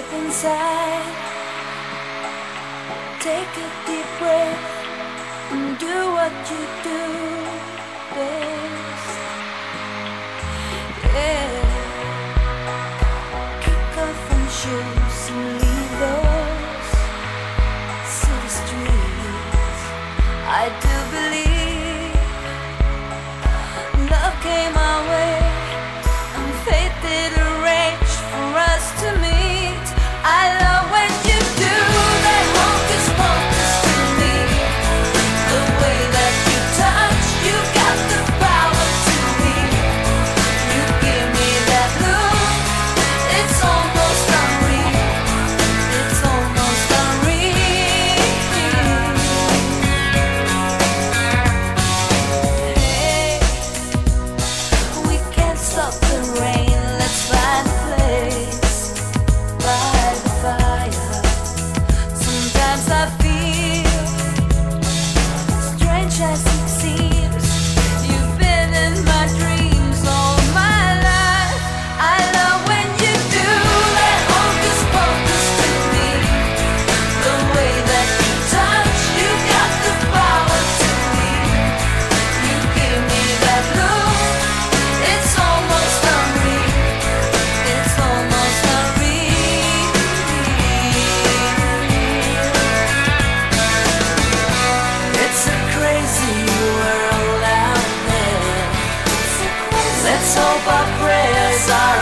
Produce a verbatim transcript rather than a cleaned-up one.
deep inside. Take a deep breath and do what you do best. Yeah. Kick off your shoes and leave those city streets. I do believe love came our way and fate did arrange for us to meet. I love when you do that hocus pocus to me. The way that you touch, you got the power to me. You give me that look, it's almost unreal. It's almost unreal. Hey, we can't stop the rain, let's find a place by the fire. Sometimes I feel strange as it seems. You've been in my dreams all my life. I love when you do that hocus pocus to me. The way that you touch, you got the power to me. You give me that look, it's almost unreal. It's almost unreal. It's a crazy world out there. Let's hope our prayers are